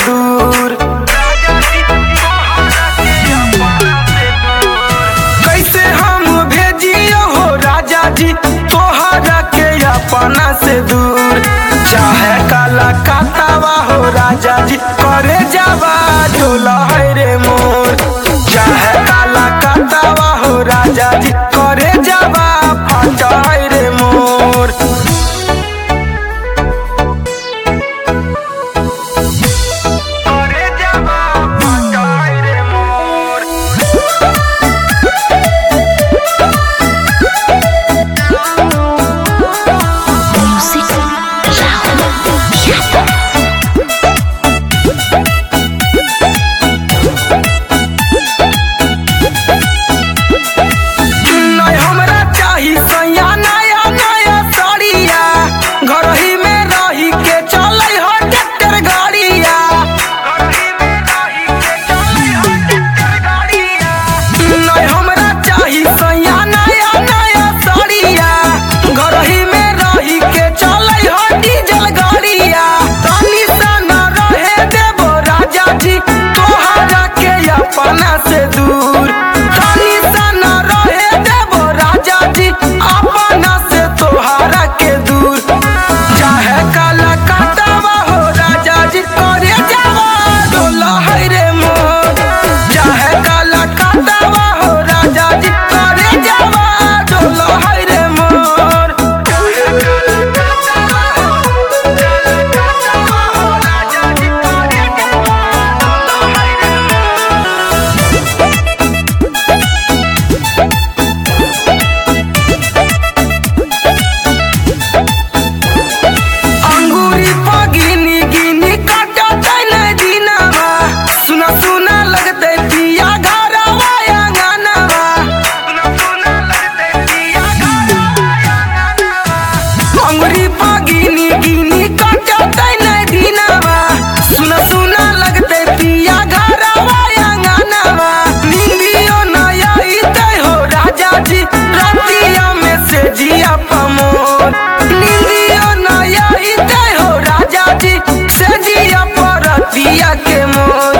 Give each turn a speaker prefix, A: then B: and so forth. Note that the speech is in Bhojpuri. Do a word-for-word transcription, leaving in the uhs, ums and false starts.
A: दूर। कैसे हम भेजियो हो राजा जी तोहरा के अपना से दूर। चाहे काला कातावा हो राजा जी करे जावा डोला है रे मोर। चाहे काला कातावा हो राजा जी करे जावा फाटा है रे मोर। करे जावा फाटा है रे मोर। नहीं हमरा चाही सैया नया नया साड़िया घर ही में रही के चले हो ट्रैक्टर गाड़िया। नहीं हमरा चाही सैया नया नया साड़िया घर ही में रही के चले हो डीजल गाड़िया। तनी सा न रहे देबो राजा जी तोहरा के अपना से दूर। तनी सा न रहे देबो राजा जी अपना से तोहरा के दूर। चाहे काला काटावा हो राजा जी करे जावा डोला है रे मोर। चाहे काला काटावा हो राजा जी करे जावा डोला है रे मोर। चाहे काला काटावा हो राजा जी करे जावा डोला है रे मोर। अंगूरी पर गिनी गिनी काटा तैने दिनवा। सुना सुना लगते पिया घरवा आंगनवा। सुना सुना लगते पिया घरवा आंगनवा। अंगूरी पर गिनी गिनी काटा तैने दिनवा। सुना सुना लगते पिया घरवा आंगनवा। नींदियो न आईते हो राजा जी रातिया में से जिया पमोर। नींदियो न आईते हो राजा जी से जिया परतिया के मोर।